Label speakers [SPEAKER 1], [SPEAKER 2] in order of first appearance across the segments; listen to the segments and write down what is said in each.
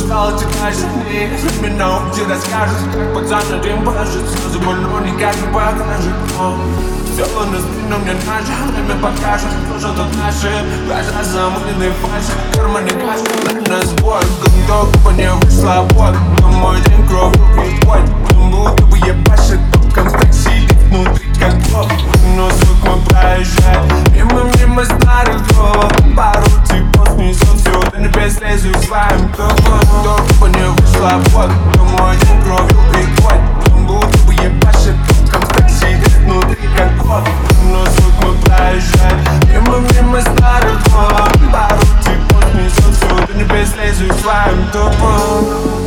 [SPEAKER 1] стало чуть сильнее. Меня уйти расскажет, как пацан один положит. Слезы больно, никак не покажет. Все на спину мне наше, время покажет, кто же тут наши. Глаза замыленные фальши, в кармане каши. На сбор, гондок, по не вышла вот. Но мой день кровью припой. Он будто бы ебашит топком в такси, внутри как клоп. Но звук мой проезжает мимо старых дров. Пару типов снесет все до небес, лезу своим топом. Топа не вышла вот. Но мой день кровью припой. Он будто бы ебашит топком в такси, внутри как клоп. Но звук мой проезжает мимо старых дров. Пару типов снесет все до небес, лезу своим топом.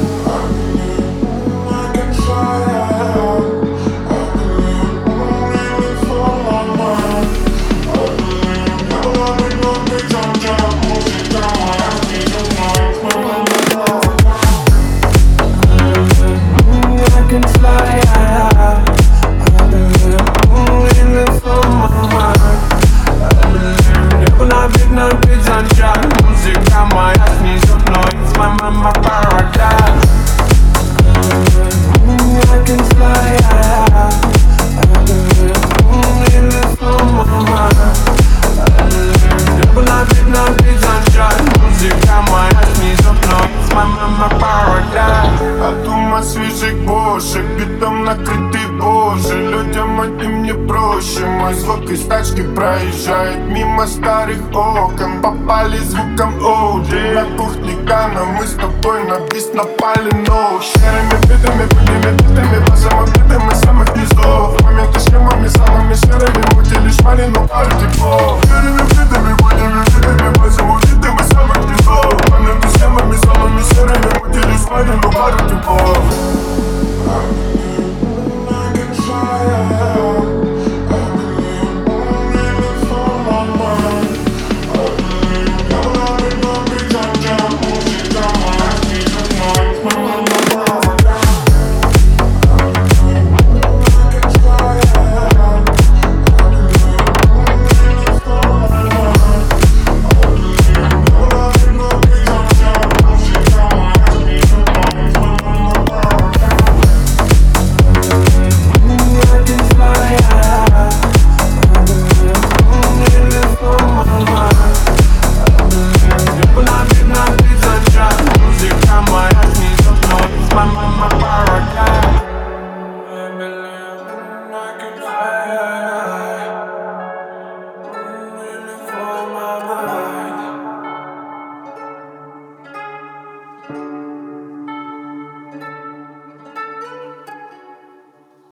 [SPEAKER 1] Музыка моя снесет noise, my mama paradise. I can fly high. In the summer, небо на бит sunshine. Музыка моя снесет noise, my mama paradise.
[SPEAKER 2] От ума свежих бошек, битом накрытый боже. Людям одним не проще. Мой звук из тачки проезжает мимо старых окон. Попали звуком оуди. На кухне Гана мы с тобой на бис напали, но серыми битами, пыльными битами, по самым битам из самых низов. Моменты схемами самыми серыми, мути лишь малину пару типов. Серыми битами, пыльными битами,